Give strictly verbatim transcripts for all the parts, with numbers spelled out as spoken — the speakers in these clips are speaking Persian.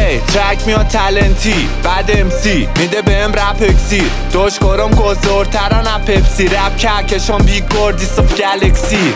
ای ترک میاد تلنتی بعد امسی میده بهم رپ اکسیر دوشکارم گذارترن اپ پپسی رپ کهکشان بیگ گوردیس اف گلکسی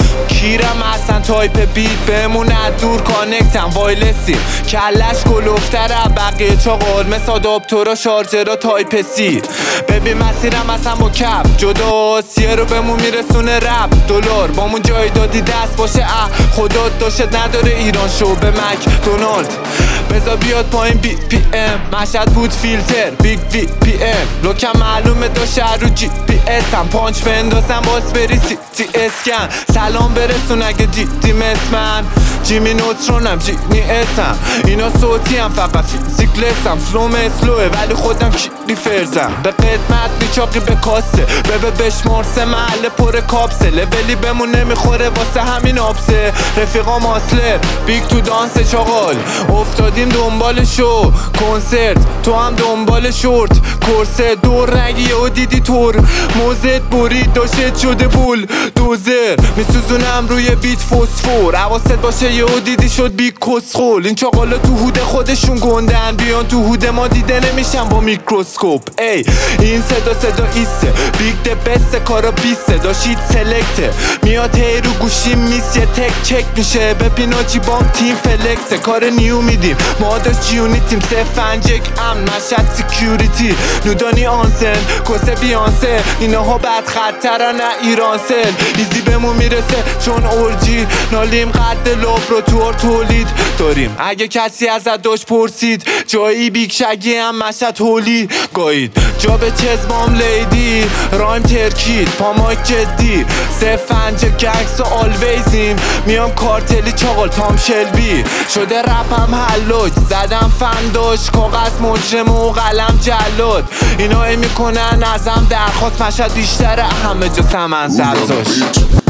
کیرم اصلا تایپ بیت بهمون دور کانکتم وایلسیم کلش گلوفتره بقیه چاقال مثل آداپتورا شارجرا تایپ سی ببین مسیرم اصلا با کپ جدا سیه رو بهمون میرسونه رپ دلار بامون جای دادی دست باشه اه خدا داشت نداره ایران شو به مک دونالد بذار بیاد پایین بی پی ام مشهد بود فیلتر بیگ وی پی ام لوکم معلومه داشت رو جی پی اس هم پانچ بندازم باز بری سی تی اسکن سلام برسون اگه دیدیم اسمن جیمی نوترونم جینی اسم اینا صوتی هم فقط فیزیکلسم فلوم اسلوه ولی خودم کیری فرزم به قدمت میچاقی به کاسه ببه بشمار سه محله پر کاپسه لولی بمون نمیخوره واسه همین آبسه رفیقا ماسلر بیگ تو دانس چاقال افتادیم دنبال شو کنسرت تو هم دنبال شورت کرسه دور رنگی و دیدی تور موزت برید داشت شده بول دوزر میسوزونم روی بیت فوسفور حواست باشه یهو دیدی شد بیگ کسخول این چاقالا تو هوده خودشون گندن بیان تو هوده ما دیده نمیشن با میکروسکوپ ای این صدا صدا ایسته بیگ ده بسته کارا بیسته داشید سلکته میاد هی رو گوشی میس یه تک چک میشه بپیناچی بام تیم فلکسه کار نیو میدیم ما داشت جیونی تیم سه فنجک ام نشد سیکیوریتی نودانی آنسن کسه بیانسه اینها بد خطرن نه ایرانسل ایزی بهمون میرسه چون اورجی نالیم قد لابراتوار تولید داریم اگه کسی ازت داشت پرسید جایی بیگ شگی هم مشهد هولی گایید جا به چزمام لیدی رایم ترکید پاماک جدی سه فنج گنگس و آلویزیم میام کارتلی چاقال تام شلبی شده رپم حلاج زدم فنداش کاغذ مجرم و قلم جلاد اینا ای میکنن ازم درخواست مشهد بیشتره همه جا سمن سبزاش